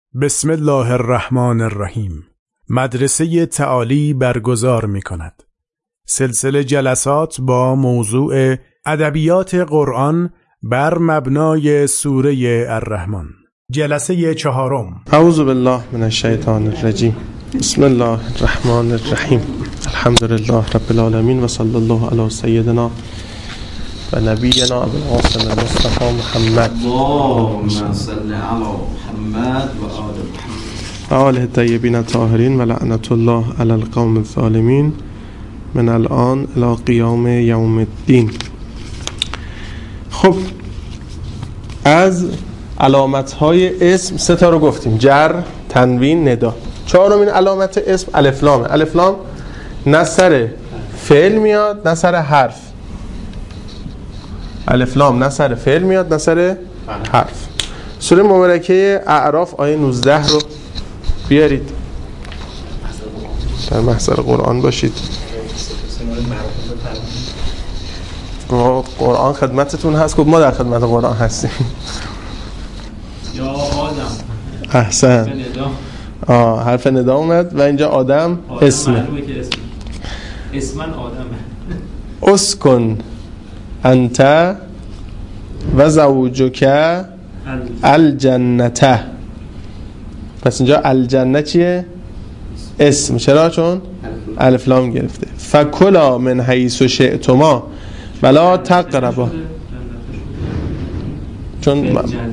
بسم الله الرحمن الرحیم. مدرسه تعالی برگزار می کند سلسله جلسات با موضوع ادبیات قرآن بر مبنای سوره الرحمن. جلسه چهارم. اعوذ بالله من الشیطان الرجیم. بسم الله الرحمن الرحیم. الحمد لله رب العالمین و صلی الله علی سیدنا و نبینا ابو القاسم المصطفى محمد اللهم صل علی محمد و آل محمد و آله الطیبین الطاهرین و لعنت الله علی القوم الظالمین من الان الی قیام یوم الدین. خب از علامت‌های اسم سه تا رو گفتیم: جر، تنوین، ندا. چهارمین علامت اسم الف لام. الف لام نه سر فعل میاد نه سر حرف. الف لام نه سر فعل میاد نه سر حرف. سوره مبارکه اعراف آیه 19 رو بیارید. در محضر قرآن باشید. قرآن خدمتتون هست. خب ما در خدمت قرآن هستیم. یا آدم. احسن. حرف ندا اومد و اینجا آدم اسمه. اسمن آدمه. اسکن انت و زوجک الجنته. پس اینجا الجنه چیه؟ اسم. چرا؟ چون الف لام گرفته. فکلا من حیث شئتما ولا تقربا. چون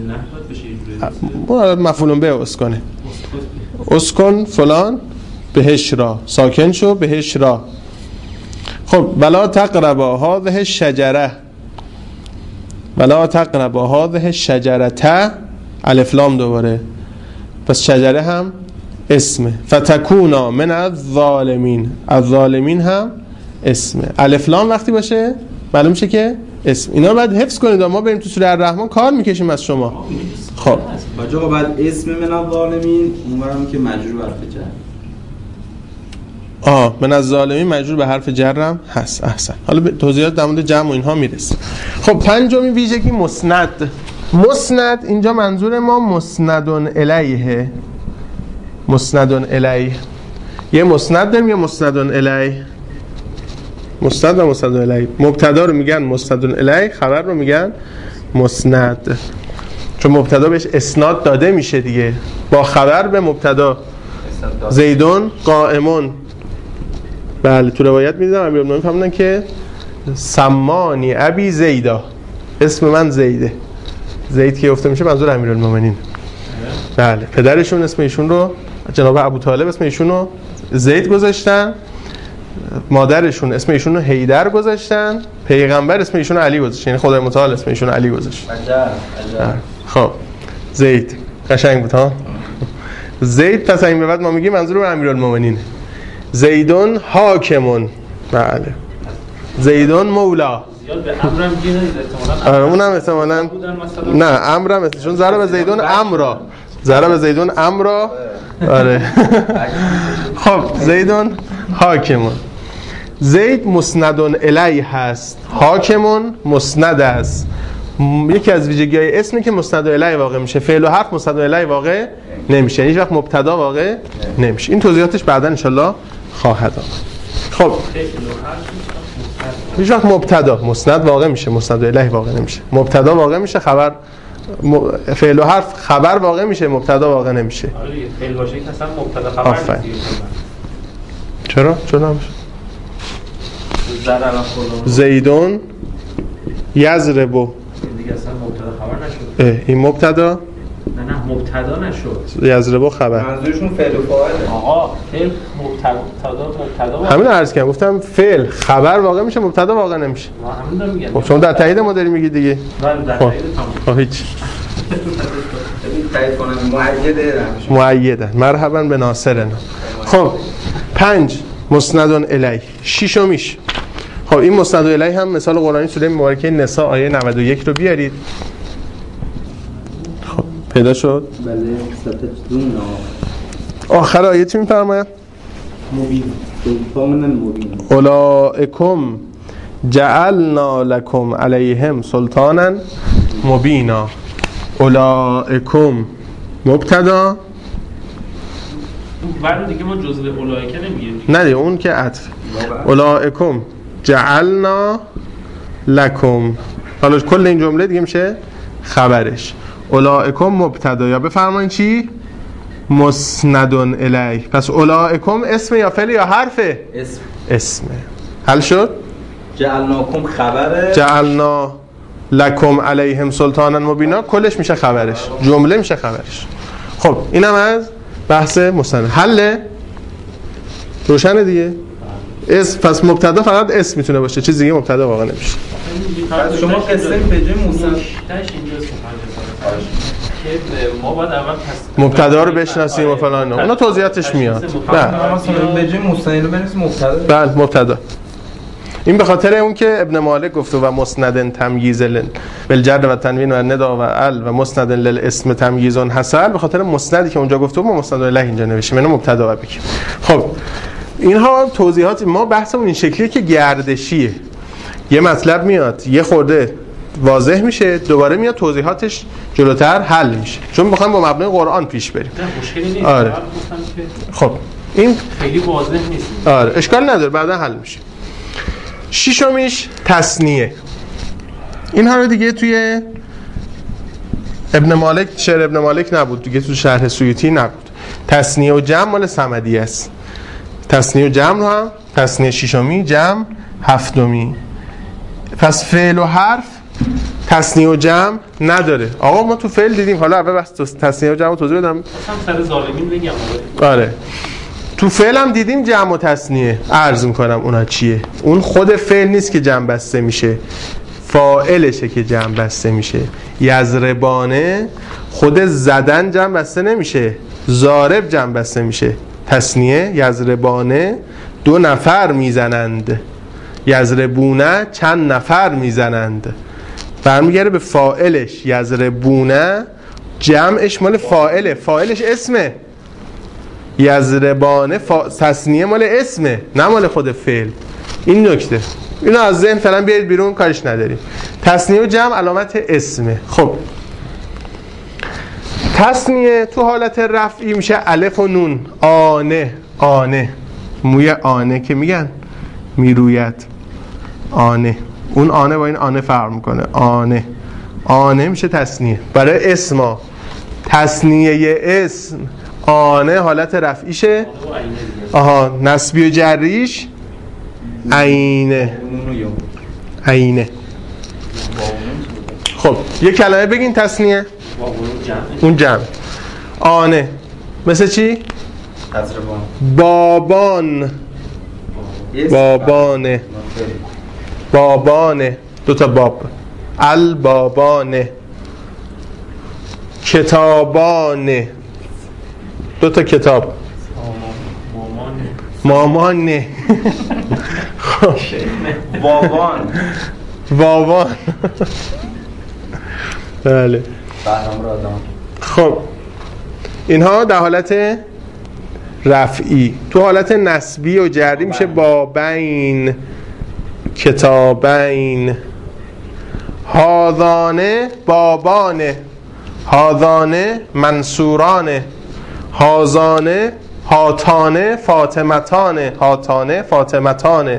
مفعول به اسکنه. اسکن فلان بهش را، ساکن شو بهش را. خب ولا تقربا هذه الشجره، ولا تقربا هذه الشجره، الف لام دوباره. پس شجره هم اسمه. فتکونا من الظالمین، الظالمین هم اسمه. الف لام وقتی باشه معلوم میشه که اسم. اینا رو باید حفظ کنید. ما بریم تو سوره الرحمن کار میکشیم از شما. خب بچه‌ها بعد اسم من الظالمین اونورم که مجرور به حرف جر. من از ظالمین مجرور به حرف جرم هست. احسن. حالا به توضیحات در مورد جمع و اینها میرسیم. خب پنجمین ویژگی مسند. مسند اینجا منظور ما مسندون الیه. مسندون الیه. یه مسند داریم یه مسندون الیه. مسند و مسندون الیه. مبتدا رو میگن مسندون الیه، خبر رو میگن مسند. چون مبتدا بهش اسناد داده میشه دیگه. با خبر به مبتدا. زیدون قائمون. بله تو روایت میدیدم امیرالمومنین فرمودن که سمانی ابی زیدا، اسم من زیده. زید که گفته میشه منظور امیرالمومنین. بله پدرشون اسم ایشون رو جناب ابو طالب اسم ایشون رو زید گذاشتن، مادرشون اسم ایشون رو حیدر گذاشتن، پیغمبر اسم ایشون رو علی گذاشت، یعنی خدای متعال اسم ایشون رو علی گذاشت. خب زید قشنگ بود ها. زید پس این به بعد ما میگیم منظور امیرالمومنین. زیدون حاکمون. بله زیدون مولا. زیاد به امرم گیر احتمالاً. اونم احتمالاً نه امرم چون ضرب زیدون امرا. ضرب زیدون امرا. آره. خب زیدون حاکمون. زید مسندون الیه هست، حاکمون مسند است. یکی از ویژگی‌های اسمی که مسند الیه واقع میشه. فعل و حرف مسند الیه واقع نمیشه، یعنی هیچ وقت مبتدا واقع نمیشه. این توضیحاتش بعداً ان شاءالله خواهد آمد. خب هیچ وقت مبتدا مسند واقع میشه، مسند الیه واقع نمیشه. مبتدا واقع میشه، خبر فعل و حرف خبر واقع میشه، مبتدا واقع نمیشه. آره فعل باشه که اصلا مبتدا خبر نیست. چرا نمیشه؟ زیدون یضربو دیگه اصلا مبتدا خبر نشد. این مبتدا نه مبتدا نشد. یضربو خبر. منظورشون فعل و فاعله. آقا فعل مبتدا همین عرض کردم، گفتم فعل خبر واقع میشه، مبتدا واقع نمیشه. ما همین دارم میگم. خب شما در تایید ما داری میگی دیگه. بله در تایید تمام. هیچ تایید کنم مؤیده. مرحبا به ناصرنا. خب 5 مسندون الیه. ششمیش. خب این مسند الیه هم مثال قرآنی سوره مبارکه نساء آیه 91 رو بیارید. خب پیدا شد؟ بله ستجدون. آخر آیه چی میفرماید؟ مبین. سلطان مبین. اولئکم جعلنا لکم علیهم سلطانا مبینا. اولئکم مبتدا بعد دیگه ما جزء اولائکه نمیگیم. نه دیگه اون که عطف. اولائکم جعلنا لکم. حالا کل این جمله دیگه میشه خبرش. اولائکم مبتدا، یا بفرمایید چی؟ مسند الیه. پس اولائکم اسم یا فعل یا حرفه؟ اسمه. حل شد؟ جعلناکم خبره، جعلنا لکم علیهم سلطانا مبینا کلش میشه خبرش، جمله میشه خبرش. خب اینم از بحث مستند. حل روشنه دیگه. اسم پس مبتدا فقط اسم میتونه باشه، چیز دیگه مبتدا واقعا نمیشه. شما قصه به جای مستند ما باید اول مبتدا رو بشناسیم و فلان اونا توضیحاتش میاد. به جای مستند رو بنویسیم مبتدا. بله مبتدا. این به خاطر اون که ابن مالک گفته و مسندن تمییز بالجر و تنوین و ندا و ال و مسندن للاسم تمییز حصل، به خاطر مسندی که اونجا گفته ما مسند الیه اینجا نوشتیم، اینو مبتدا بگیم. خب اینها توضیحات ما. بحثمون این شکلیه که گردشیه، یه مطلب میاد یه خورده واضح میشه، دوباره میاد توضیحاتش جلوتر حل میشه، چون میخوایم با مبنای قرآن پیش بریم. مشکلی نیست. آره. خب این خیلی واضح نیست. آره اشکال نداره، بعدا حل میشه. ششمیش تثنیه. اینها رو دیگه توی ابن مالک، شعر ابن مالک نبود دیگه، تو شرح سیوطی نبود. تثنیه و جمع مال صمدی است. تثنیه و جمع رو هم تثنیه ششمی، جمع هفتمی. پس فعل و حرف تثنیه و جمع نداره. آقا ما تو فعل دیدیم، حالا اول بس تثنیه و جمع رو توضیح بدم. اصلا سر ظالمین بگم. آره تو فعل هم دیدیم جمع و تثنیه. عرض میکنم اونا چیه. اون خود فعل نیست که جمع بسته میشه، فاعلشه که جمع بسته میشه. یضربانه خود زدن جمع بسته نمیشه، ضارب جمع بسته میشه. تثنیه یضربانه 2 نفر میزنند، یضربونه چند نفر میزنند. برمیگره به فاعلش. یضربونه جمعش مال فاعله، فاعلش اسمه. یضربانه تثنیه مال اسمه، نه مال خود فعل. این نکته اینو از ذهن فعلا بیارید بیرون، کارش نداریم. تثنیه و جمع علامت اسمه. خب تثنیه تو حالت رفعی میشه الف و نون. آنه، آنه، موی آنه که میگن میرویت، آنه. اون آنه با این آنه فرق میکنه. آنه، آنه میشه تثنیه برای اسما. تثنیه اسم آنه حالت رفعیشه. آها نسبی و جریش عینه، عینه. خب یه کلمه بگین تثنیه. اون جمع. آنه مثل چی؟ بابان، بابانه، بابانه 2 تا باب. البابانه. کتابانه 2 تا کتاب. مامانه. بابان، بابان. بله. خب اینها در حالت رفعی. تو حالت نسبی و جری میشه بابین، کتابین. هاذانه بابانه، هاذانه منصورانه، هازانه هاتانه فاطمتانه، هاتانه فاطمتانه.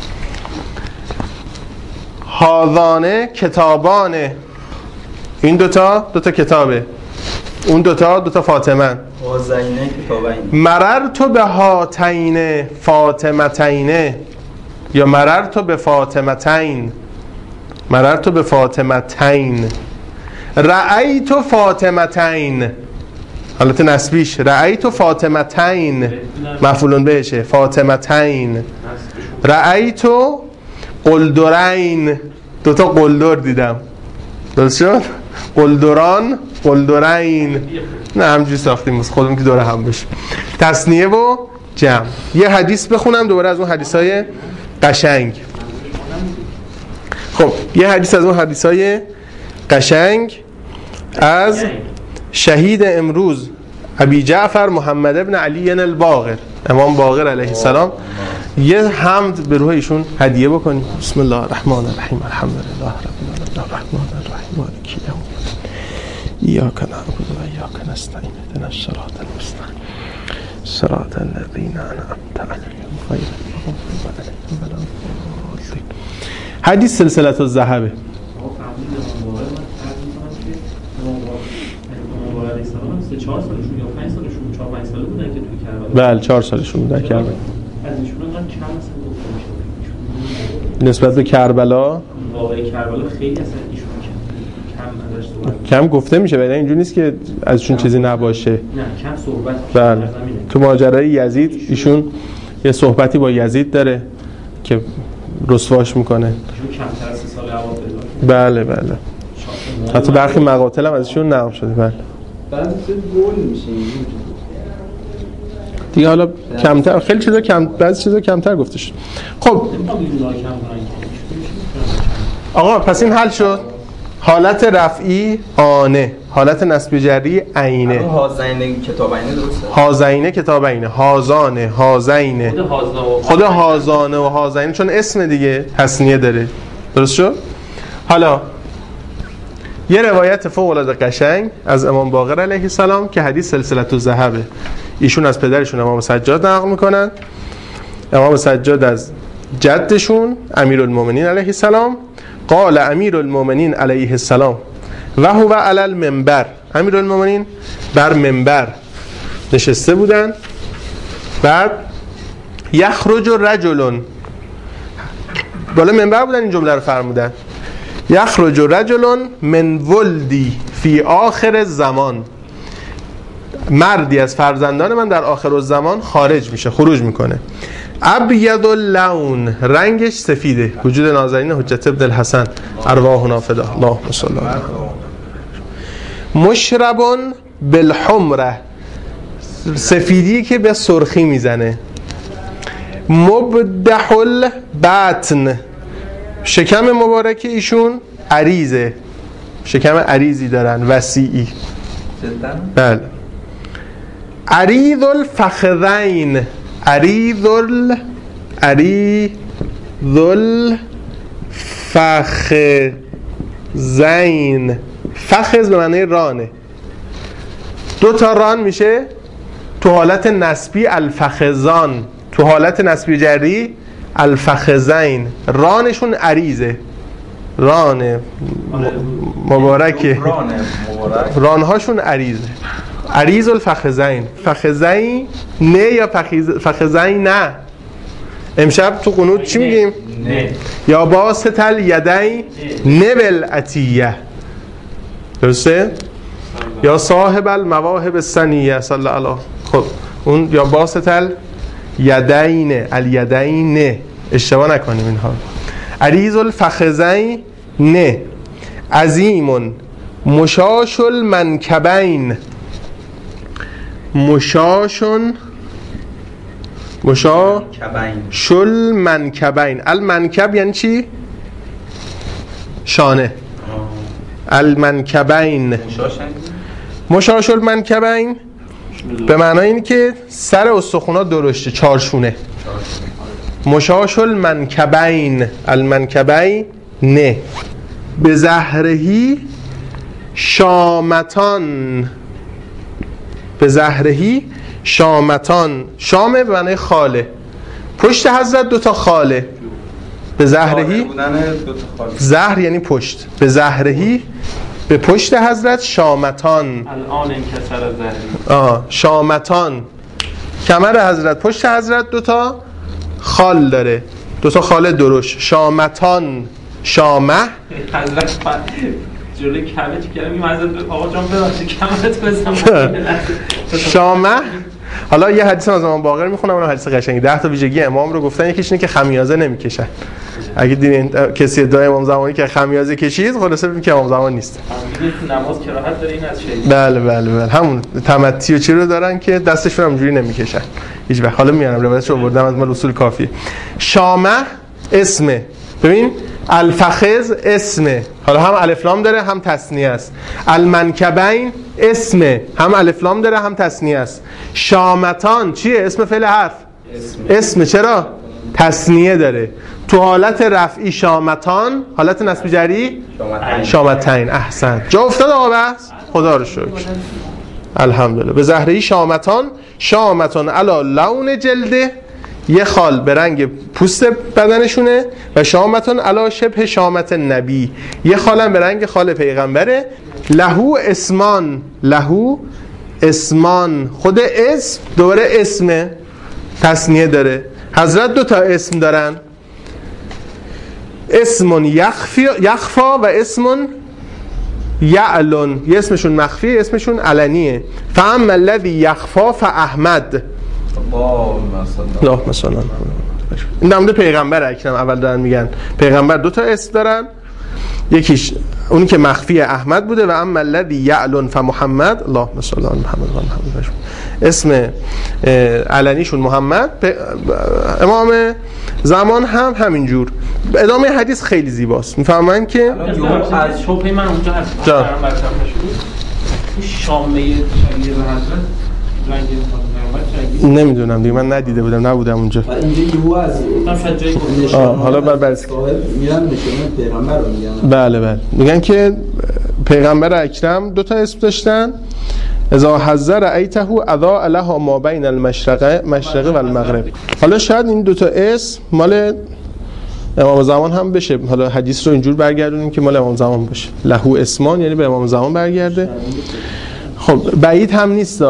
هاذانه کتابانه. این 2 تا کتابه، اون 2 تا فاطمه. هازینه کتابین. مررت به هاتین فاطمتین، یا مررت به فاطمتین، مررت به فاطمتین. رأیت فاطمتین حالت نسبیش. رأیت فاطمتین مفعول بهشه، فاطمتین. رأیت قلدرین، 2 تا قلدر دیدم. درست شد؟ قلدران، قلدرین. نه همجوری ساختیم بس خودمون که دوره هم بشه. تثنیه و جمع. یه حدیث بخونم دوباره از اون حدیثای قشنگ. خب یه حدیث از اون حدیثای قشنگ از شهید امروز ابی جعفر محمد ابن علی الباقر، امام باقر علیه السلام. یه حمد به روح ایشون هدیه بکنیم. بسم الله الرحمن الرحیم. الحمدلله رب العالمین الرحمن الرحیم مالک یوم الدین ایاک نعبد و ایاک نستعین اهدنا الصراط المستقیم صراط الذین انعمت علیهم غیر المغضوب علیهم ولا الضالین. حدیث سلسله الذهب. بله 4 سالشون بودن کربلا. نسبت به کربلا واقعی کربلا خیلی اصلا ایشون کم گفته میشه، ولی اینجوری نیست که ازشون چیزی نباشه. نه کم صحبت. بله تو ماجرای یزید ایشون یه صحبتی با یزید داره که رسواش میکنه. ایشون کمتر از 3 سال اول بله بله. حتی برخی مقاتل هم ازشون نقل شده. بله بعد گل میشه دیگه. حالا کمتر خیلی چیزا کم، بعضی چیزا کمتر گفته شد. خب آقا پس این حل شد. حالت رفعی آنه، حالت نصب جری عینه. هازینه کتابینه درسته؟ هازینه کتابینه، هازانه، هازینه. خود هازانه و هازینه چون اسم دیگه تثنیه داره. درست شد؟ حالا یه روایت فوق العاده قشنگ از امام باقر علیه السلام که حدیث سلسله الذهبه. ایشون از پدرشون امام سجاد نقل میکنن. امام سجاد از جدشون امیرالمومنین علیه السلام قال امیرالمومنین علیه السلام و هو علی المنبر. امیرالمومنین بر منبر نشسته بودن. بعد یخرج رجل، بالا منبر بودن این جمله رو فرمودن، یخرج رجل من ولدی فی آخر الزمان، مردی از فرزندان من در آخر الزمان خارج میشه، خروج میکنه. ابید اللون، رنگش سفیده. وجود نازنین حجت ابن الحسن ارواحنا فدا اللهم صل علی مشربون بالحمره، سفیدی که به سرخی میزنه. مبدح البطن، شکم مبارک ایشون عریضه، شکم عریضی دارن وسیعی. بله. عریض الفخذین، عریض الفخذین، فخذ به معنی رانه، 2 تا ران میشه تو حالت نسبی الفخذان، تو حالت نسبی جری الفخذین. رانشون عریضه، ران مبارکه، رانهاشون عریضه. عریض الفخذین، فخذین نه یا فخذین نه. امشب تو قنوت چی میگیم؟ نه. یا باسط الیدین نبل عطیه، درسته؟ یا صاحب المواهب السنیه صلی الله علیه. خب اون یا باسط الیدین، الیدین اشتباه نکنیم اینها. عریض الفخذین نه. عظیم مشاش المنکبین، مشاشل منکبین. المنکب یعنی چی؟ شانه. المنکبین، مشاشل منکبین به معنای اینه که سر استخونا درشته، 4 شونه. مشاشل منکبین، المنکبین نه. به زهرهی شامتان، به زهرهی شامتان، شامه به معنی خاله، پشت حضرت 2 تا خاله. به زهرهی، زهر یعنی پشت، به زهرهی به پشت حضرت شامتان. الان انکسر زهری. شامتان، کمر حضرت، پشت حضرت 2 تا خال داره، 2 تا خال درشت. شامتان، شامه حضرت جلوی کعبه چی کردم؟ این حضرت آقا جان ببخشید کمرت بزنم. شامه. حالا یه حدیث از امام باقر میخونم، اون حدیث قشنگی. 10 تا ویژگی امام رو گفتن. یکیش اینه که خمیازه نمیکشن. اگه دیدین کسی ادعای امام زمانی که خمیازه کشید، خلاصه ببین که امام زمان نیست. نماز کراهت داره این از شیء. بله همون تمتی و چی رو دارن که دستشون همونجوری نمیکشن هیچ وقت. حالا میارم روایتشو آوردم از مال اصول کافی. شامه اسمه. ببین الفخذ اسمه، حالا هم الف لام داره هم تثنیه است. المنکبین اسمه، هم الف لام داره هم تثنیه است. شامتان چیه؟ اسم فعل حرف. اسمه. چرا؟ تثنیه داره. تو حالت رفعی شامتان، حالت نصب جری شامتین. احسن، جا افتاد آقا بس؟ خدا رو شکر. الحمدلله. به زهره شامتان علی لون جلده، یه خال به رنگ پوست بدنشونه، و شامتان علی شبه شامت نبی، یه خالم به رنگ خال پیغمبره. لهو اسمان، خود اسم دوباره اسمه، تثنیه داره. حضرت 2 تا اسم دارن، اسمون یخفا و اسمون یعلن. یه اسمشون مخفیه، اسمشون علنیه. فاما الذی یخفا فاحمد. اللهم صل علی محمد. این در مورد پیغمبر اکرم اول دارن میگن پیغمبر 2 تا اسم دارن، یکیش اونی که مخفی احمد بوده، و اما الذی یعلن فمحمد. اللهم صل علی محمد و محمد. اسم علنیشون محمد. امام زمان هم همینجور. ادامه حدیث خیلی زیباست. میفهمن که از شبه من اونجا هست شامه شریعه به حضرت رنگ نمیدونم دیگه، من ندیده بودم، نبودم اونجا. اینجا یهو از حالا بعد میرن نشونه پیغمبر رو میگن. بله میگن که پیغمبر اکرم 2 تا اسم داشتن. اذا حذر ایته اضاء لها ما بین المشرق و المغرب. حالا شاید این 2 تا اسم مال امام زمان هم بشه. حالا حدیث رو اینجور برگردونیم که مال امام زمان باشه. لهو اسمان یعنی به امام زمان برگرده. خب بعید هم نیست.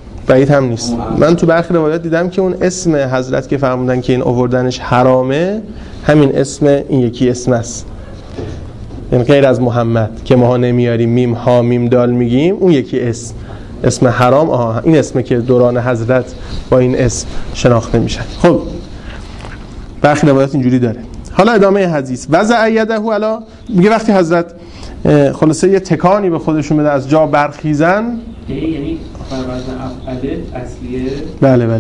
من تو برخی روایات دیدم که اون اسم حضرت که فرمودن که این آوردنش حرامه، همین اسم این یکی اسم است، یعنی غیر از محمد که ماها نمیاریم، میم ها میم دال میگیم، اون یکی اسم حرام این اسمه که دوران حضرت با این اسم شناخته میشن. خب برخی روایات اینجوری داره. حالا ادامه حدیث. وضع یده علی، میگه وقتی حضرت خلاصه یه تکانی به خودشون بده از جا برخیزن، یعنی وزن افعله اصلیه. بله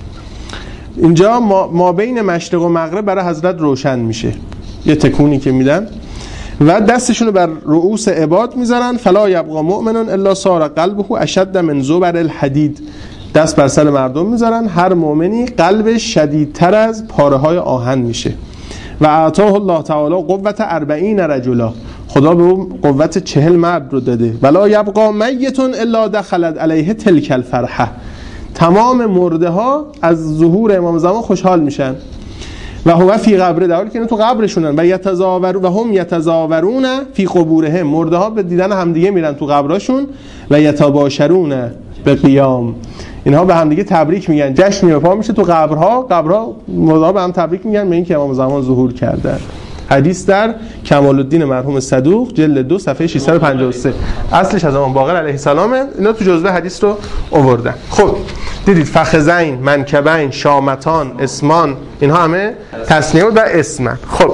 اینجا ما بین مشرق و مغرب برای حضرت روشن میشه، یه تکونی که میدن و دستشونو بر رؤوس عباد میذارن. فلا یبقى مؤمن الا صار قلبه اشد من زبر الحدید. دست بر سر مردم میذارن، هر مؤمنی قلبش شدیدتر از پاره های آهن میشه. و اعطاه الله تعالی قوت 40 رجلا، خدا به اون قوت 40 مرد رو داده. ولا یبقى میت الا دخلت علیه تلک الفرحه. تمام مرده ها از ظهور امام زمان خوشحال میشن. و هو فی قبره، در حالی که تو قبرشونن. و هم یتزاورون فی قبورهم، مرده ها به دیدن همدیگه میرن تو قبراشون. و یتباشرون به قیام، اینها به همدیگه تبریک میگن، جشنی به پا میشه تو قبرها مرده ها به هم تبریک میگن به این که امام زمان ظهور کردن. حدیث در کمال الدین مرحوم صدوق جلد 2 صفحه 653. اصلش از امام باقر علیه السلامه. اینا تو جزوه حدیث رو آوردن. خب دیدید فخذین، منکبین، شامتان، اسمان، اینها همه تثنیه و اسمن. خب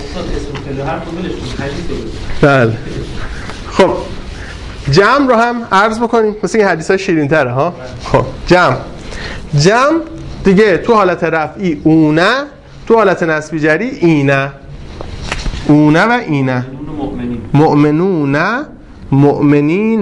بله. خب جمع رو هم عرض بکنیم، مثل این حدیث های شیرین تره ها. خب جمع دیگه تو حالت رفعی اونه، تو حالت نصبی جری اینه. اونه و اینه. مؤمنون مؤمنین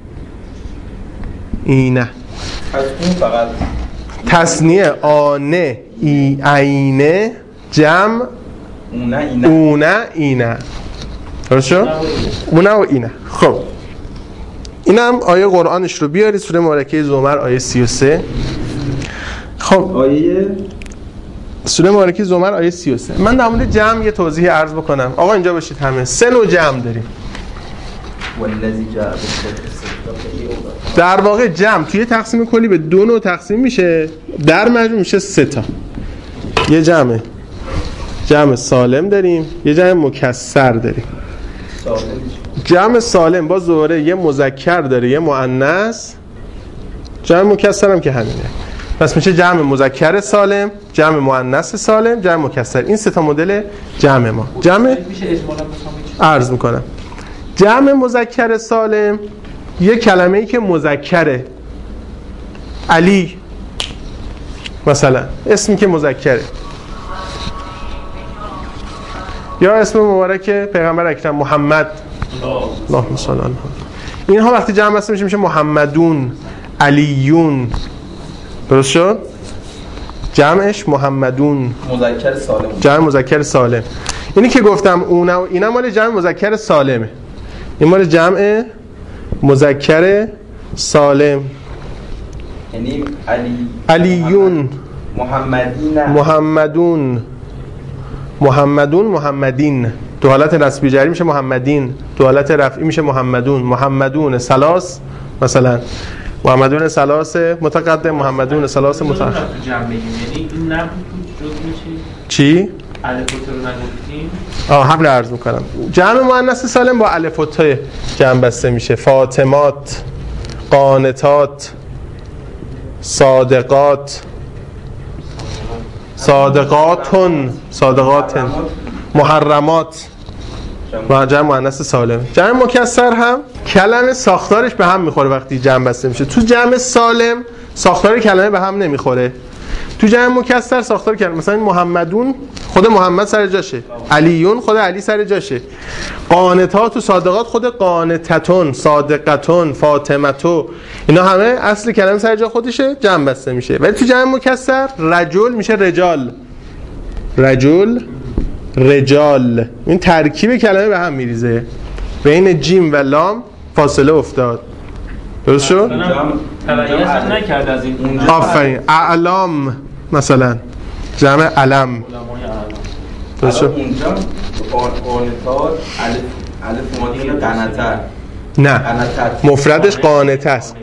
اینه. از اون فقط تثنیه آنه اینه، جمع اونه اینه. درست شد؟ اونه و اینه. خب اینم آیه قرآنش رو بیاری، سوره مبارکه زمر آیه 33. خب آیه سوره مبارکه زمر آیه 33. من در مورد جمع یه توضیح عرض بکنم. آقا اینجا باشید. همه 3 نوع جمع داریم. در واقع جمع توی تقسیم کلی به 2 نوع تقسیم میشه، در مجموع میشه 3 تا. یه جمع سالم داریم، یه جمع مکسر داریم. جمع سالم با زوره یه مذکر داره یه مؤنث، جمع مکسر هم که همینه. پس میشه جمع مذکر سالم، جمع مؤنث سالم، جمع مکسر. این 3 تا مدل جمع ما. جمع عرض میکنم. جمع مذکر سالم یه کلمه‌ای که مذکره، علی مثلا اسمی که مذکره، یا اسم مبارک پیغمبر اکرم محمد، اللهم صل علی محمد. اینها وقتی جمع بسته میشه محمدون، علیون. درست شد؟ جمعش محمدون، مذکر سالم، جمع مذکر سالم. اینی که گفتم اونه اینا مال جمع مذکر سالمه، این مال جمع مذکر سالم. یعنی علیون، محمدین، محمدین. تو حالت نسبی جری میشه محمدین، تو حالت رفعی میشه محمدون ثلاث، مثلا محمدون ثلاث متقدم، محمدون ثلاث متأخر. یعنی این نبود جز میشه چی؟ الف و تا رو نگفتیم. حمله عرض میکنم. جمع مؤنث سالم با الف و تا جمع بسته میشه. فاطمات، قانتات، صادقات، صادقاتن، محرمات و جمع مؤنث سالم. جمع مکسر هم کلمه ساختارش به هم میخوره وقتی جمع بسته میشه. تو جمع سالم ساختار کلمه به هم نمیخوره. تو جمع مکسر ساختار کلمه، مثلا محمدون خود محمد سر جاشه، علیون خود علی سر جاشه، قانتات و صادقات خود قانتتون، صادقتون، فاطمتو، اینا همه اصل کلمه سر جا خودشه، جمع بسته میشه. ولی تو جمع مکسر رجل میشه رجال، رجال. این ترکیب کلمه به هم میریزه، بین جیم و لام فاصله افتاد. درست شد؟ تبعیت هم نکرد از این. آفرین. اعلام مثلا جمع علم. درست شد؟ اونجا قانتات الف مادی قنطه، نه مفردش قانته است.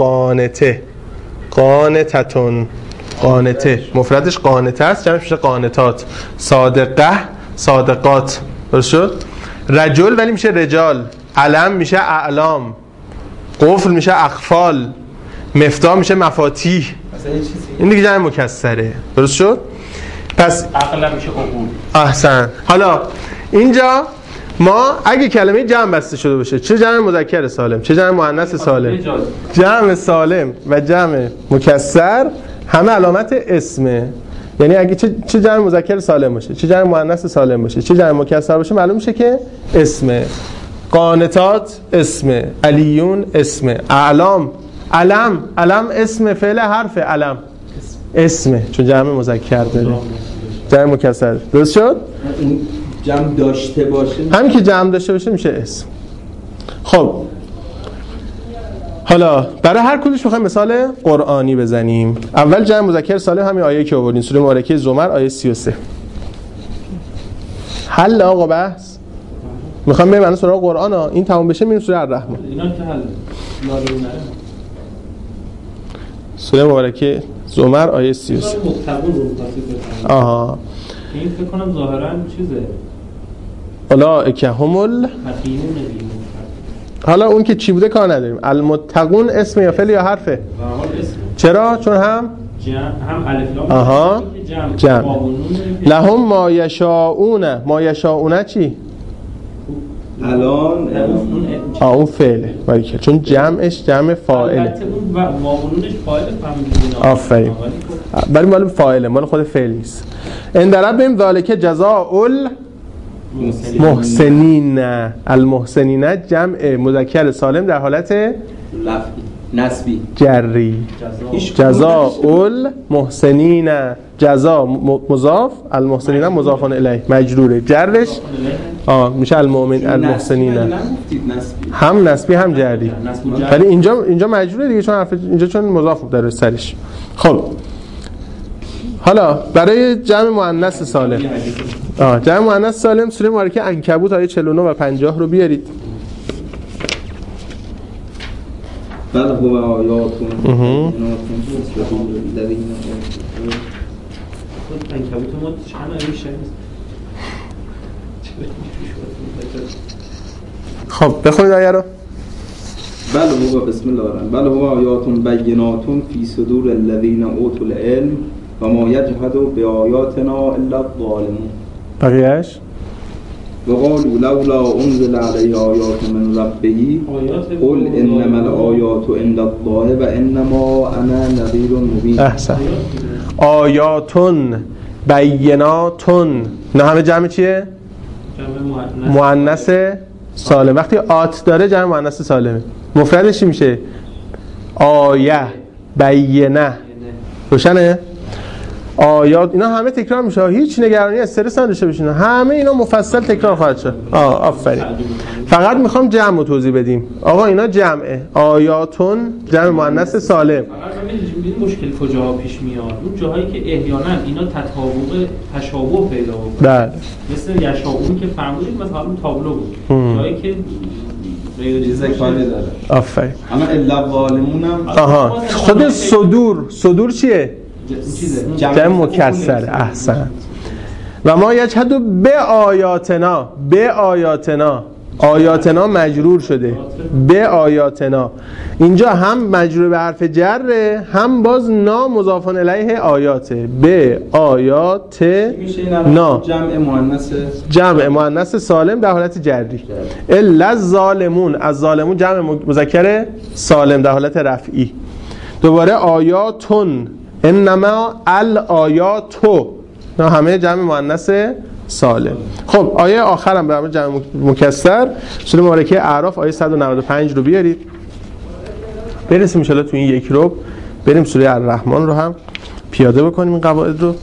قانتتون، قانته مفردش قانته است، جمعش میشه قانتات. صادقه، صادقات. درست شد؟ رجل ولی میشه رجال، علم میشه اعلام، قفل میشه اقفال، مفتاح میشه مفاتیح. این دیگه جمع مکسره. درست شد؟ پس عقل میشه قبول. احسن. حالا اینجا ما اگه کلمه جمع بسته شده باشه، چه جمع مذکر سالم چه جمع مؤنث سالم، جمع سالم و جمع مکسر همه علامت اسمه. یعنی اگه چه جمع مذکر سالم باشه، چه جمع مؤنث سالم باشه، چه جمع مکسر باشه، معلوم میشه که اسمه. قانتات اسمه، علیون اسمه، اعلام علم اسم، فعل حرف علم اسمه چون جمع مذکر داره، جمع مکسر. درست شد؟ این جمع داشته باشه، همین که جمع داشته باشه میشه اسم. خب حالا برای هر کدومش میخوایم مثال قرآنی بزنیم. اول جمع مذکر سالم همین آیه که آوردین، سوره مبارکه زمر آیه 33. حل آقا بحث. میخوام بریم الان سراغ قرآن ها، این تموم بشه میریم سوره الرحمن. اینا که حل سوره مبارکه زمر آیه 33. آها این فکر کنم ظاهرا چیزه اولئک هم حالا اون که چی بوده کار نداریم. المتقون اسم یا فعل یا حرفه؟ چرا؟ چون هم الف لام. آها جمع. لهم ما یشاؤون. ما یشاؤون چی؟ الان اون فعله باریکه، چون جمعش جمع فاعله. البته اون واقعونش فاعل فهمیدین. آفرین. ولی مال فاعله، مال خود فعل نیست. ان ربهم ذالک جزاء المحسنین. المحسنین جمع مذکر سالم در حالت نسبی جری. جزاء المحسنین، جزا مضاف، المحسنین مضاف الیه مجروره، جرش میشه المؤمن المحسنین. هم نسبی هم جری، ولی اینجا مجروره دیگه چون حرف اینجا چون مضاف داره سرش. خب حالا برای جمع مؤنث سالم، جمع مؤنث سالم سوره مبارکه عنکبوت آیه 49 و 50 رو بیارید. بل هو آیات عنکبوت ما چند آیه شد. خب بخونید آیه رو. بل هو بسم الله الرحمن بل هو آیات بینات فی صدور الذین اوتوا العلم و ما یجحد بآیاتنا الا الظالمون. بقیه‌اش و قالوا لولا انزل علیه آیات من ربه قل انما الآیات عند الله و انما انا نذیر مبین. احسن. آیاتون بیناتون، نه همه جمع چیه؟ جمع مؤنث سالم. وقتی آت داره جمع مؤنث سالمه. مفردش چی میشه؟ آیه، بینه. روشنه؟ آیات اینا همه تکرار میشه، هیچ نگرانی استرس نداشته باشین، همه اینا مفصل تکرار خواهد شد. آفرین. فقط میخوام جمع رو توضیح بدیم. آقا اینا جمعه، آیاتون جمع مؤنث سالم. فقط این مشکل کجا پیش میاد؟ اون جاهایی که احیانا اینا تشابه پیدا بکنه. بله. مثل یشاؤون که فرمودید مثلا اون تابلو بود. جایی که غیر چیز کاری داره. آفرین. اما الا ظالمون هم خود صدور چیه؟ جمع مکسر. احسن. و ما یجحد به آیاتنا مجرور شده، به آیاتنا. اینجا هم مجرور به حرف جره، هم باز نا مضاف الیه آیاته، به آیات نا جمع مؤنث سالم در حالت جری. الا الظالمون، از ظالمون جمع مذکر سالم در حالت رفعی. دوباره آیاتون، انما الآیاتو، نه همه جمع مؤنث سالم. خب آیه آخرم به همه جمع مکسر، سوره مبارکه اعراف آیه 195 رو بیارید برسیم ان شاء الله تو این یک رو بریم سوره الرحمن رو هم پیاده بکنیم این قواعد رو.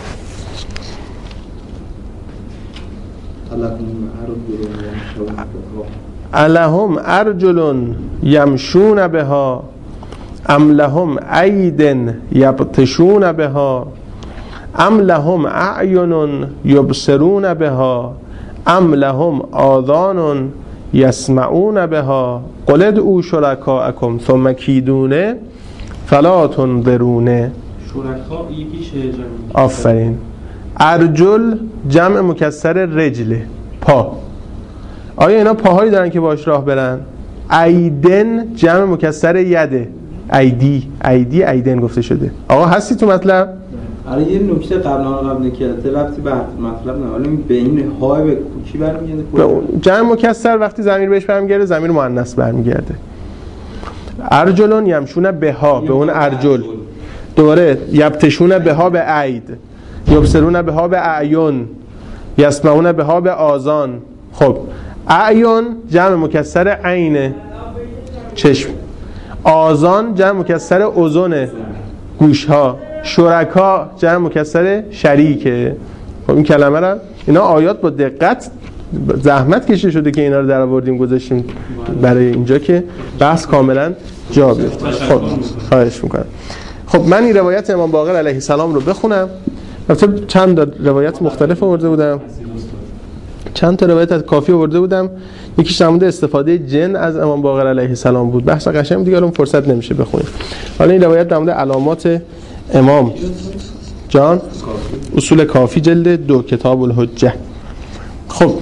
الهم ارجل یمشون بها ام لهم اید یبطشون بها ام لهم اعین یبصرون بها ام لهم آذان یسمعون بها قل ادعوا شرکاءکم ثم کیدون فلا تنظرون. شرکا یکیشه جمع. آفرین. ارجل جمع مکسر رجله، پا. آیا اینا پاهایی دارن که باش راه برن؟ ایدن جمع مکسر یده، ایدن گفته شده. آقا هستی تو مطلب؟ آره یه نکته قبل نکرده وقتی به مطلب نه، حالا به این های به کی برمیگرده؟ جمع مکسر وقتی ضمیر بهش برمیگرده ضمیر مؤنث برمیگرده. ارجلون یمشون بها، به اون ارجل. دوباره یبتشون بها به عید، یبصرون بها به اعین، یسمعون بها به آذان. خب اعین جمع مکسر عینه، چشم. آذان جمع مکسر اذن، گوش ها. شرکا جمع مکسر شریکه. خب این کلمه را اینا آیات با دقت زحمت کشیده شده که اینا رو در آوردیم گذاشتیم برای اینجا که بحث کاملا جا بیفته. خب خواهش میکنم. خب من این روایت امام باقر علیه السلام رو بخونم. البته چند روایت مختلف آورده بودم، چند تا روایت از کافی آورده بودم. یکیش در مورد استفاده جن از امام باقر علیه السلام بود، بحث قشنگ دیگه الان فرصت نمیشه بخونیم. حالا این روایت در مورد علامات امام جان، اصول کافی جلد 2 کتاب الحجه. خب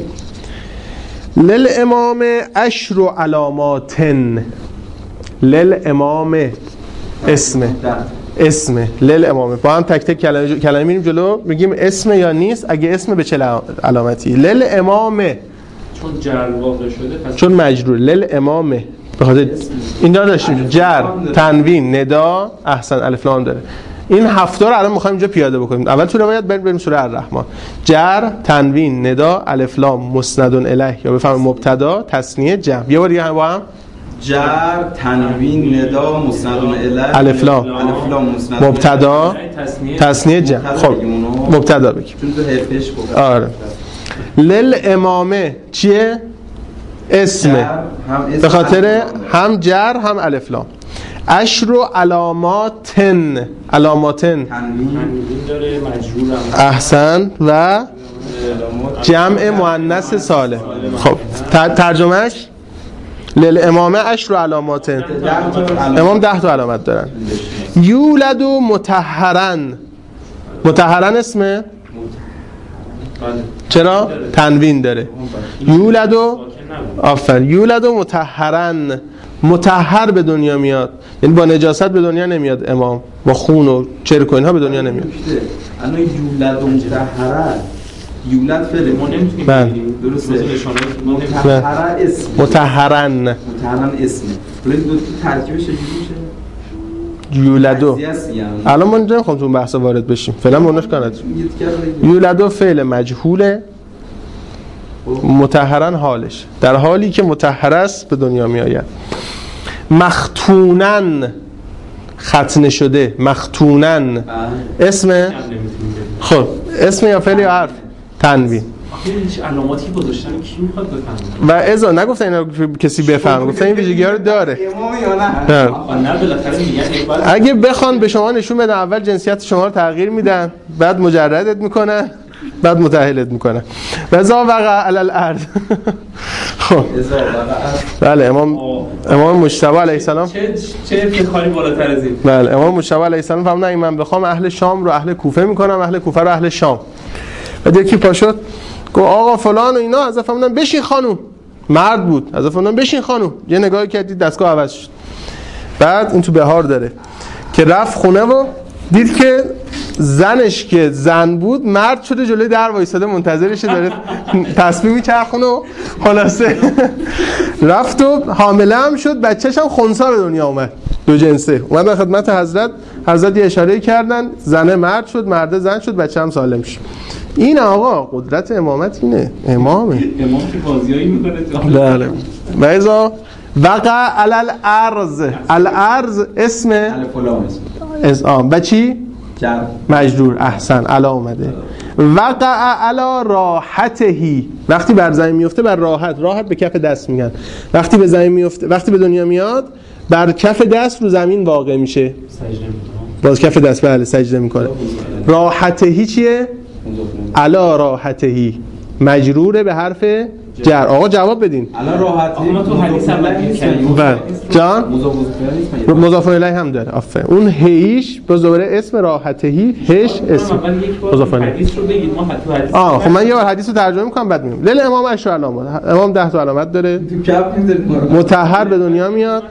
للامام 10 علامات. للامام اسم للامام، با هم تک تک کلمه میریم جلو، میگیم اسم یا نیست، اگه اسم به چه علامتی. للامام چون جر واقع شده پس چون مجرور. للامام به خاطر اینجا داشتیم جر، تنوین، ندا، احسن، الف لام داره. این هفته رو الان می‌خوایم اینجا پیاده بکنیم. اول تو روایت بریم سوره الرحمن. جر، تنوین، ندا، الف لام، مسند الیه، یا بفهمیم مبتدا، تثنیه، جمع. یه بار دیگه با هم جر، تنوین، ندا، مسند الیه، الف لام، مسند، مبتدا، تثنیه، جمع. خب مبتدا بگیم چون تو حرفش گفت. آره. للامامه چیه؟ اسمه، به خاطر هم جر هم الف لام. 10 علاماتن، علاماتن تنوین داره، مجرور هم. احسن. و جمع مؤنث سالم. خب ترجمهش للامامه 10 علاماتن، امام 10 تا علامت دارن. یولد مطهرن، مطهرن اسمه چرا؟ تنوین داره. یولد یولد مطهرن، مطهر به دنیا میاد، یعنی با نجاست به دنیا نمیاد امام، با خون و چرک و اینها به دنیا نمیاد. الان یولد مطهرن، یولد فعل ما نمیتونیم بگیم، درسته؟ مطهر اسم، مطهرن اسم. ولی دو ترکیبش چجوری میشه؟ یولدو. الان ما نمیخوام تو اون بحث وارد بشیم، فعلا منوش کنید. یولدو فعل مجهوله، مطهرن حالش، در حالی که مطهر است به دنیا می آید. مختونن، ختنه شده، مختونن. اسم خب اسم یا فعل یا حرف؟ تنوین. هیچ علاماتی گذاشتن کی میخواد بفهمه؟ و اذا نگفتن اینا کسی بفهمه، گفتن این ویژگی‌ها رو داره. نه بالاخره میگن اگه بخوان به شما نشون بدن اول جنسیت شما رو تغییر میدن، بعد مجردت میکنن، بعد متأهلت میکنن. وذا وقع علی الارض. خب بله امام مجتبی علیه السلام چه افتخاری بالاتر از این. بله امام مجتبی علیه السلام فرمودن من بخوام اهل شام رو اهل کوفه میکنم، اهل کوفه رو اهل شام. بعد یکی پا شد گفت آقا فلان و اینا، از فرمودن بشین خانوم، مرد بود، از فرمودن بشین خانوم. یه نگاهی کردید دستگاه عوض شد. بعد این تو بهار داره که رفت خونه و دید که زنش که زن بود مرد شده، جلوی در وایساده منتظرشه، داره تسبیح میچرخونه و خلاصه رفت و حامله هم شد، بچه‌ش هم خنثی به دنیا اومد، دو جنسه. اومدن خدمت حضرت یه اشاره کردن، زنه مرد شد، مرد زن شد، بچه هم سالم شد. این آقا قدرت امامت اینه، امام که بازیایی میکنه. بله. و اذا وقع علی الارض، الارض اسم اسم و چی؟ مجرور. احسن، علا اومده. وقع علی راحتهی، وقتی بر زمین میفته بر راحت به کف دست میگن. وقتی به زمین میفته، وقتی به دنیا میاد بر کف دست رو زمین واقع میشه، باز کف دست بله سجده میکنه. راحتهی چیه؟ علا راحتهی مجروره به حرف جر. آقا جواب بدین. الان راحتی ما تو حدیث اول کردیم. جان مضاف الیه هم داره. آفرین. اون هیش باز دوباره اسم راحتهی، هش اسم مضاف الیه. حدیث رو بگید ما تو حدیث. خب من یه بار حدیث رو ترجمه میکنم بعد میگم. لیل امام اشرا علامات. امام 10 تا علامت داره. مطهر به دنیا میاد.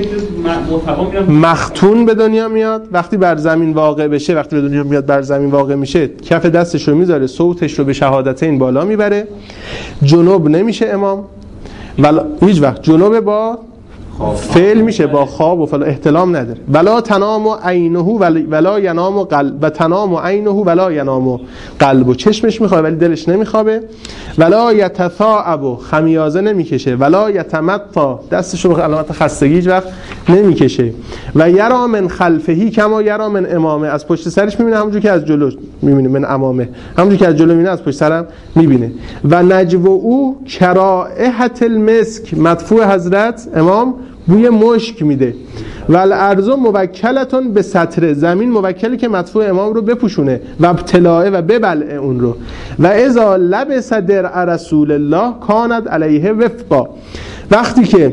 مختون به دنیا میاد. وقتی بر زمین واقع بشه، وقتی به دنیا میاد بر زمین واقع میشه، کف دستش رو میذاره، صوتش رو به شهادتین بالا میبره. جنوب نمیشه امام، ولی هیچ وقت جنوب با فعل میشه، با خواب و فلا احتلام نداره. ولا تنام عینه ولا ینام قلب، و تنام عینه ولا ینام قلب، و چشمش میخوابه ولی دلش نمیخوابه. ولا یتثاءب، خمیازه نمیکشه. ولا یتمطا، دستش رو به علامت خستگی هیچ وقت نمیکشه. و یرا من خلفهی کما یرا من امامه، از پشت سرش میبینه همونجوری که از جلو میبینه، من امامه همونجوری که از جلو میبینه از پشت سرم میبینه. و نجو او کرائحه المسک، مدفوع حضرت امام بوی مشک میده. و الارض موکلتون به سطر، زمین موکلی که مدفوع امام رو بپوشونه و ابتلاعه و ببلعه اون رو. و اذا لبس درع رسول الله کانت علیه وفقا، وقتی که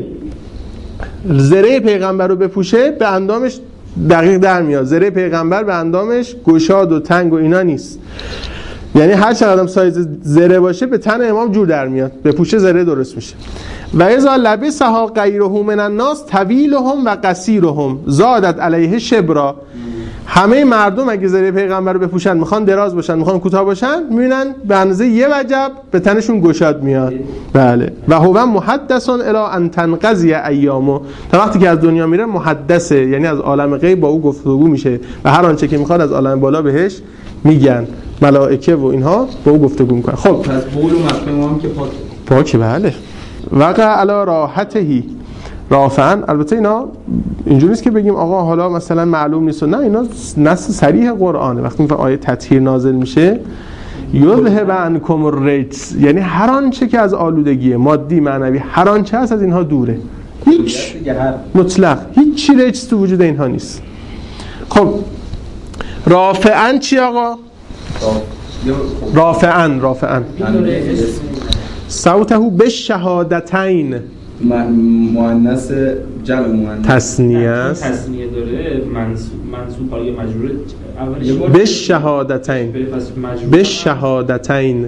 زره پیغمبر رو بپوشه به اندامش دقیق در میاد. زره پیغمبر به اندامش گشاد و تنگ و اینا نیست، یعنی هر چقدر سایز زره باشه به تن امام جور در میاد، به پوشه زره درست میشه. و اذا لبسها غیره من الناس طویلهم و قصیرهم زادت علیه شبرا، همه مردم اگه زره پیغمبر رو بپوشن، میخوان دراز باشن میخوان کوتاه باشن، میبینن به اندازه یه وجب به تنشون گشاد میاد. بله. و هو محدثون الی ان تنقضی ایامو، تا وقتی که از دنیا میره محدثه، یعنی از عالم غیب با او گفتگو میشه و هر آنچه که میخواد از عالم بالا بهش میگن، ملائکه و اینها با او گفتگو میکنن. خب پس بول و مفهوم هم که پاکه. بله. وقع علی راحتهی رافعن. البته اینا اینجوری نیست که بگیم آقا حالا مثلا معلوم نیست، نه، اینا نص صریح قرآنه. وقتی این آیه تطهیر نازل میشه، یذهب عنکم الرجس، یعنی هر آنچه که از آلودگی مادی معنوی هر آنچه هست از اینها دوره، هیچ مطلق هیچ رجس تو وجود اینها نیست. خب رافعن چی آقا؟ رافعن صوته به شهادتین، مؤنث جمع مؤنث تثنیه است، تثنیه داره، منصوب حالا مجرور اولش به شهادتین، به شهادتین،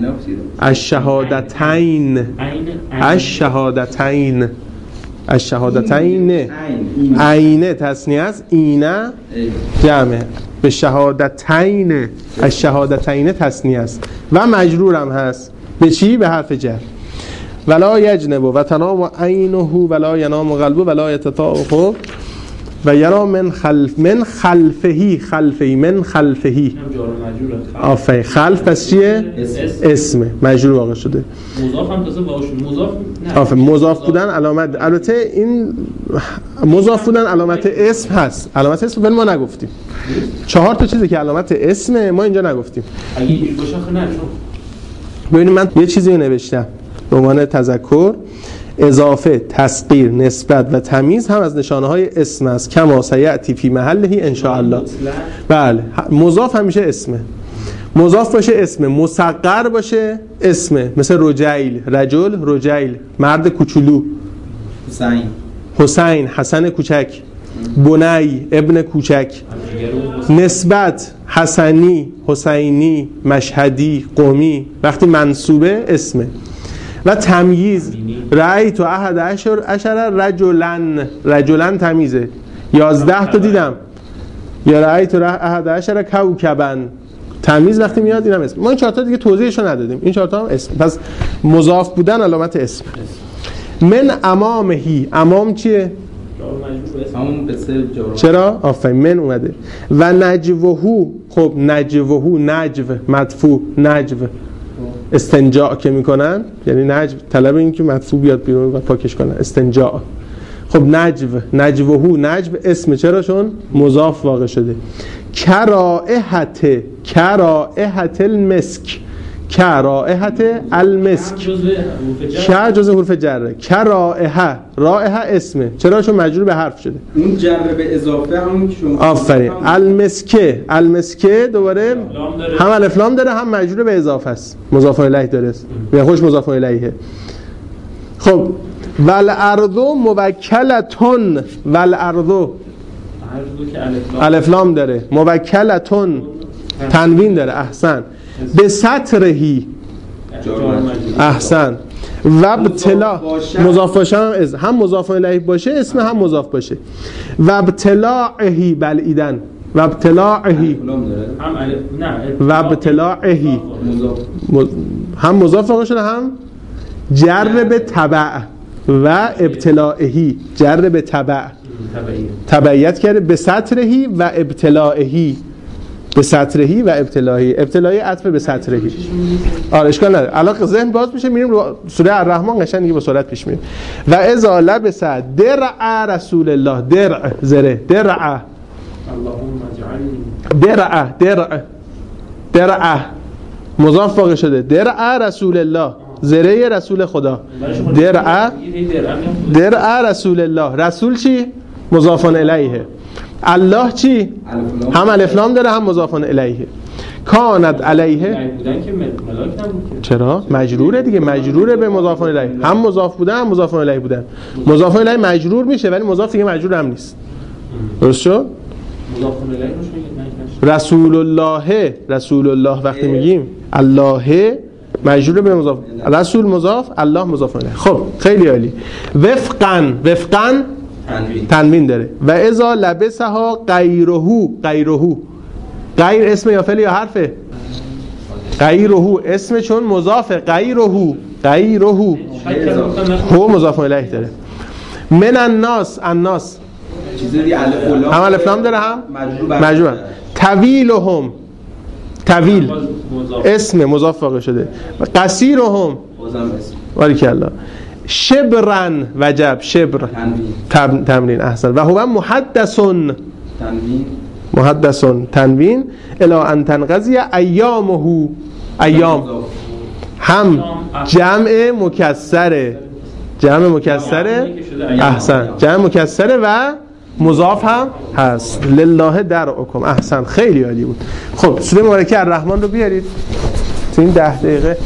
الشهادتین، الشهادتین، الشهادتین، عینه تثنیه است، اینه جمع، به شهادتین، الشهادتین تثنیه است و مجرورم هست به چی؟ به حرف جر. ولا یجنب و تنام عینه ولا ینام قلبه ولا یتطاعه و یرا من خلفهی من خلفهی آفرین. خلف پس چیه؟ اسمه مجرور واقع شده. مضاف هم تازه واقع شده. مضاف نه آفرین. مضاف بودن علامت، البته این مضاف بودن علامت اسم هست. علامت اسم ولی ما نگفتیم. 4 تا چیزی که علامت اسمه ما اینجا نگفتیم. اگه این باشه نه. ببینید من یه چیزی نوشتم به عنوان تذکر. اضافه، تسغیر، نسبت و تمییز هم از نشانه‌های اسم است. کما سیأتی فی محله ان شاء الله. بله. مضاف همیشه اسمه. مضاف باشه اسمه، مصغر باشه اسمه، مثل رجیل، رجیل، مرد کوچولو، حسین، حسن کوچک، بنی، ابن کوچک. نسبت، حسنی، حسینی، مشهدی، قومی. وقتی منصوبه اسمه. و تمییز، رأیت 11 رجلن تمیزه. 11 تا دیدم. یا رأیت 11 کوکبا. تمیز وقتی میاد اینم اسم. ما این 4 تا دیگه توضیحشو ندادیم. این 4 تا هم اسم. پس مضاف بودن علامت اسم. من امامهی. امام چیه؟ همون به سر جار. چرا؟ آفرین. من اومده. و نجوهو. خب نجوهو، نجو مدفوع، نجو استنجاء که میکنن، یعنی نجو طلب این که مدفوع بیاد بیرون و پاکش کنن، استنجاء. خب نجوهو، نجو اسم، چرا؟ چون مضاف واقع شده. کرائحت المسک. کرائحت المسک. که جزء حروف جره. کرائحه، رائحه اسمه، چرا؟ چون مجرور به حرف شده. اون جر به اضافه همون که شما آفرین. المسکه دوباره هم الف لام داره هم مجرور به اضافه است. مضاف الیه داره. به خوش مضاف الیه. خب والارض موکلتون. والارض الف لام داره. موکلتون تنوین داره. احسن. به سطرهی. احسن. و ابتلا مضاف باشه هم مضاف الیه باشه اسم هم مضاف باشه. و ابتلاعهی بلعیدن. و ابتلاعهی و ابتلاعهی هم مضاف باشه هم جر به تبع. و ابتلاعهی جر به تبع، تبعیت کرده. به سطرهی و ابتلاعهی. به سطرهی و ابتلاعی. ابتلاعی عطف به سطرهی. آره اشکال نداره. الان ذهن باز میشه میریم رو سوره الرحمن قشنگ دیگه با سرعت پیش میریم. و اذا لبس درع رسول الله. درع زره. درع درع مضاف واقع شده. درع رسول الله زره رسول خدا. درع رسول الله. رسول چی؟ مضافون الیه. الله چی؟ هم الف لام داره هم مضافون الیه. کانت علیه. چرا؟ مجروره دیگه. مجروره به مضافون الیه. هم مضاف بودن هم مضافون الیه بودن. مضافون الیه مجرور میشه ولی مضاف دیگه مجرور هم نیست. درست شد؟ مضافون الیه رسول الله وقتی میگیم الله مجرور به مضاف، رسول مضاف، الله مضاف الیه. خب خیلی عالی. وفقا تنوین داره. و اذا لبسها غیره. غیر اسم یا فعل یا حرفه؟ غیره اسم چون مضاف. غیره هو مضاف الیه داره. من الناس چیزی هم الف لام داره هم مجرور. طویلهم طویل اسم مضاف واقع شده. قصیرهم باریکالله. شبرن وجب شبر تمرین. احسن. و هو محدثون تنوین الی ان تنقضی ایامه. ایام هم جمع مکسره. احسن. جمع مکسره و مضاف هم هست. لله درعکم. احسن. خیلی عالی بود. خب سوره مبارکه الرحمن رو بیارید تو این 10 دقیقه.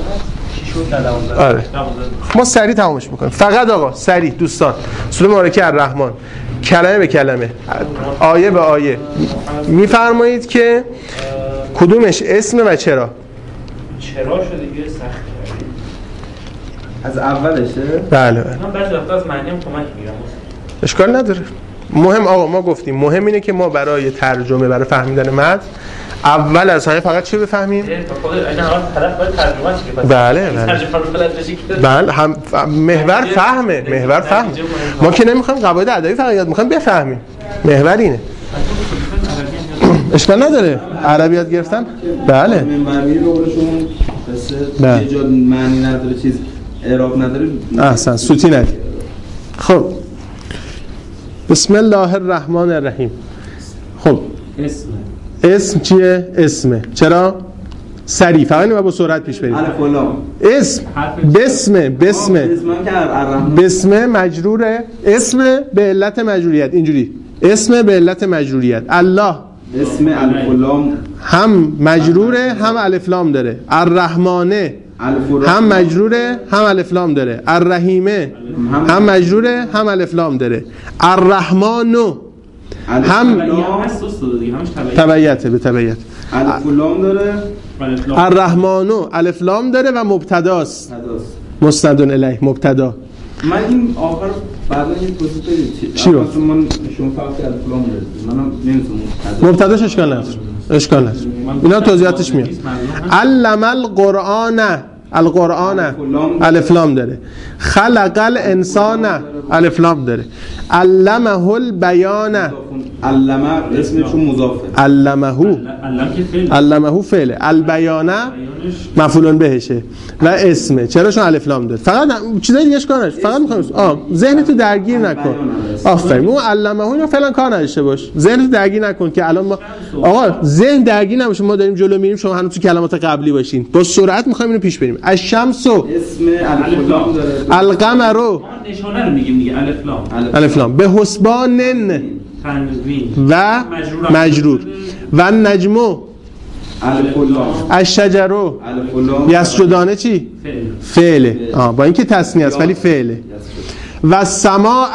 آره ما سریع تمامش میکنیم. فقط آقا سریع دوستان سوره مبارکه الرحمن کلمه به کلمه آیه به آیه میفرمایید که کدومش اسمه و چرا شده دیگه سخت از اولشه. بله من بعضی وقتا از معنی هم کمک میگیرم. اشکال نداره. مهم آقا ما گفتیم مهم اینه که ما برای ترجمه برای فهمیدن متن اول از همه فقط چی بفهمیم؟ بله بله هم محور فهمه، محور فهم. ما که نمیخوایم قواعد ادبی فقط یاد، میخوایم بفهمیم. محور اینه. اشکال نداره عربی یاد گرفتن؟ بله. منبری به قولشون قصه یه جا معنی نداره، چیز اعراب نداره. احسن، سوتی نداره. خب بسم الله الرحمن الرحیم. خب اسم چیه؟ اسمه. چرا؟ سریع فقط نمی‌باید با سرعت پیش بریم. الف و لام. اسم بسم مجروره. اسم به علت مجروریت. اینجوری اسم به علت مجروریت. الله اسم الف و لام هم مجروره هم الف لام داره. الرحمانه هم مجروره هم الف لام داره. الرحیمه هم مجروره هم الف لام داره. الرحمانو هم تبعیته، به تبعیت. الف و لام داره. الرحمانو الف لام داره و مبتداست. مستند الیه مبتدا. من این آخر بعدا یه توضیح بدید چی رو؟ من شما فقط الف لام دارید، منم نمی‌تونم مبتداش اشکال نداره. اشکال نداره. اینا توضیحاتش میاد. علم القرآن الف لام داره. خلق الانسان الف لام داره. علمه البیان علمه اسمشون مضافه. علمه فعله. البیان مفعول بهشه و اسمه. چرا؟ چون الف لام داره. فقط چیزای دیگه کار نداره. فقط میخوام ذهنتو درگیر نکن. آفرین. اون علمه اینو فعلا کار نداشته باش. ذهنتو درگیر نکن که الان ما آقا ذهن درگیر نباشه، ما داریم جلو میریم، شما هنوز تو کلمات قبلی باشین. با سرعت میخوایم اینو پیش بریم. الشمس اسم الف لام داره. القمر نشانه رو میگیم دیگه. الف لام به حسبان و مجرور و النجم الف لام الشجر یسجدانه چی؟ فعله. با اینکه تثنیه است ولی فعله. و السماء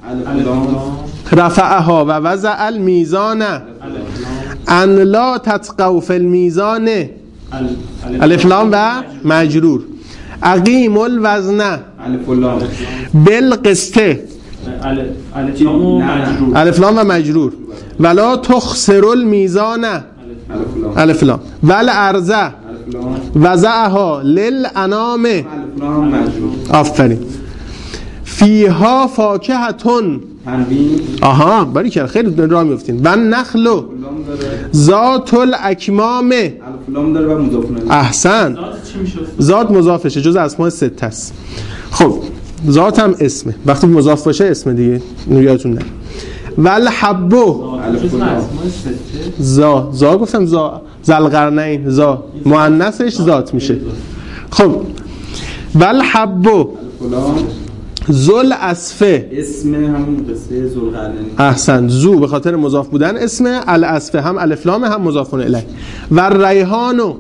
رفعها و وضع الميزان ان لا تطغوا في الميزان الف لام و مجرور. اقیم الوزن بالقسط الف لام و مجرور. ولا تخسر الميزان الف لام. والارض وضعها للانام آفرین. فیها فاکهتون آها باریکلا خیلی راه میافتین. و النخل ذات الاکمام احسن. ذات مضافشه، جز اسماء سته است. خب ذات هم اسمه، وقتی مضاف باشه اسم دیگه یادتون نره. والحب ذا گفتم ذوالقرنین ذا مؤنثش ذات میشه. خب والحب ذل اسفه اسم همون قصه ذوالقرنین احسن. ذو به خاطر مضاف بودن اسمه. الاسفه هم الف لام هم مضاف الیه. و ریحانو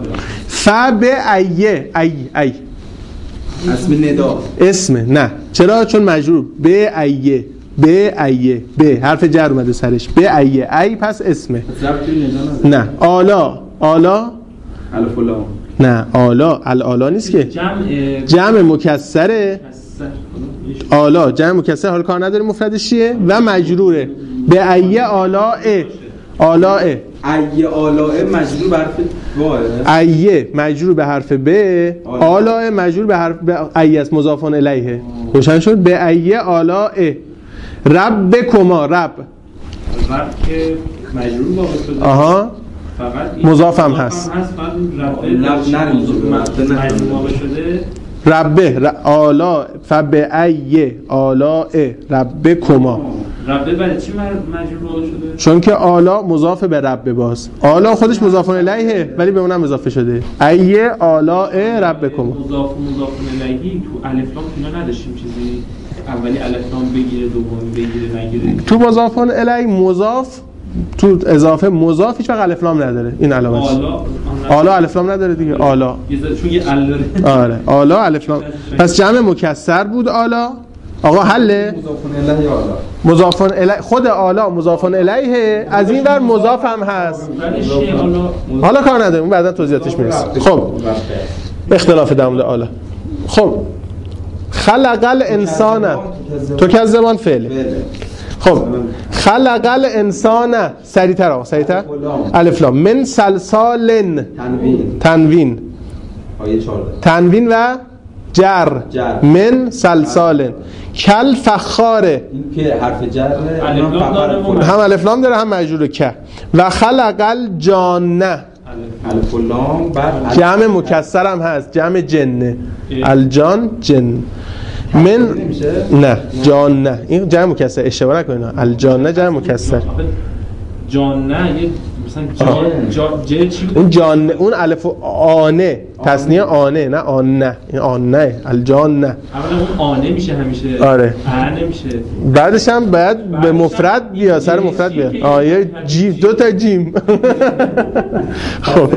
فبأیه ای اسم ندا اسم نه. چرا؟ چون مجرور. بأیه بأیه به حرف جر اومده سرش. بأیه ای پس اسمه. نه آلا الف لام نه آلا الالا نیست که جمع مکسره. آلا جمع مکسر حال کار نداره مفردش چیه و مجروره. به ایه آلاء آلاء ایه مجرور به حرف با. ایه مجرور به حرف ب. آلاء مجرور به حرف ایه است مضاف الیه. روشن شد. به ایه آلاء ربکما رب که مجرور واقع شده. آها مضاف هم هست. ربه آلا فبأی آلاء ربکما. ربه برای چی مجرور واقع شده؟ چون که آلا مضاف به ربه باز. آلا خودش مضاف الیه ولی به اونم اضافه شده. ای آلاء ربکما. مضاف الیه تو الف لام اینا نداشتیم چیزی اولی الف لام بگیره دومی بگیره نگیره. تو مضاف الیه مضاف تو اضافه مضاف هیچ وقت الف لام نداره. این علامتش آلا الف لام نداره دیگه. آلا چون یه ال داره. آره آلا الف لام. پس جمع مکسر بود آلا. آقا حله مضاف الیه. خود آلا مضاف الیه. از این ور مضاف هم هست. حالا کار نداره اون بعدا توضیحاتش میرسه. خب اختلاف در مورد آلا. خب خلق الانسان تو کذبان فعله. خب خلق الانسان سریعتر الف لام من سلسال تنوین آیه 14 تنوین و جر من سلسال کل فخاره این که حرف جر هم الف لام داره هم مجرور که و خلق الجانه الف لام بر جمع مکسر هم هست جمع جنه الجان جن من نه جان نه این جمع مکسر اشتباه نکنین الجان نه جمع مکسر جان نه یه مثلا جه چی بود اون جان اون الف آنه تصنیه آنه نه آن نه این آن نه الجان نه اولا اون آنه میشه همیشه آره آنه میشه بعدش هم باید به مفرد بیا سر مفرد بیا آیه جیم دو تا جیم خب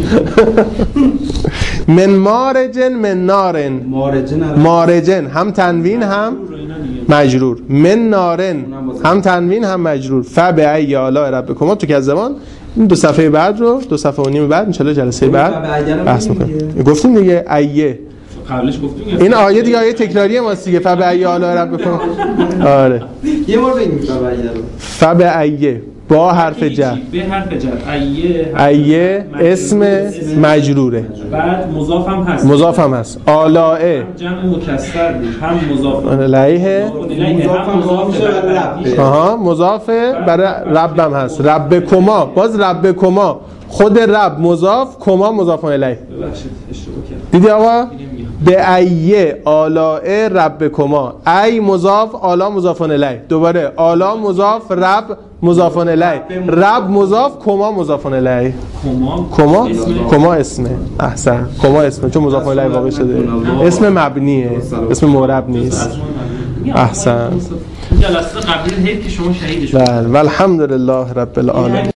من مارجن من نارن مارجن هم تنوین هم مجرور من نارن هم تنوین هم مجرور فبأی آلاء ربکما تو که زمان این 2 صفحه بعد رو 2 صفحه و نیم بعد ان شاء الله جلسه بعد بحث می‌کنیم گفتیم دیگه ایه قبلش گفتیم این آیه دیگه آیه تکراری ماست دیگه فبأی آلاء ربکما آره یه بار بگیم فبأی با حرف جر به حرف جر ایه اسم مجروره بعد مضاف هم هست مضاف هم هست آلاء جمع مکسر بود هم مضاف علیه هم مضاف میشه آها مضاف برای رب هم هست ربکما باز ربکما خود رب مضاف کما مضاف الیه ببخشید اشتباه کردم دیدی آقا به ایه آلاء ربکما ای مضاف آلا مضاف الیه دوباره آلا مضاف رب مضاف الیه رب مضاف کما مضاف الیه کما اسمه احسن کما اسمه چون مضاف الیه واقع شده اسم مبنیه اسم معرب نیست احسن جلسه قبلی هی که شما شهیدش بله والحمدلله رب العالمین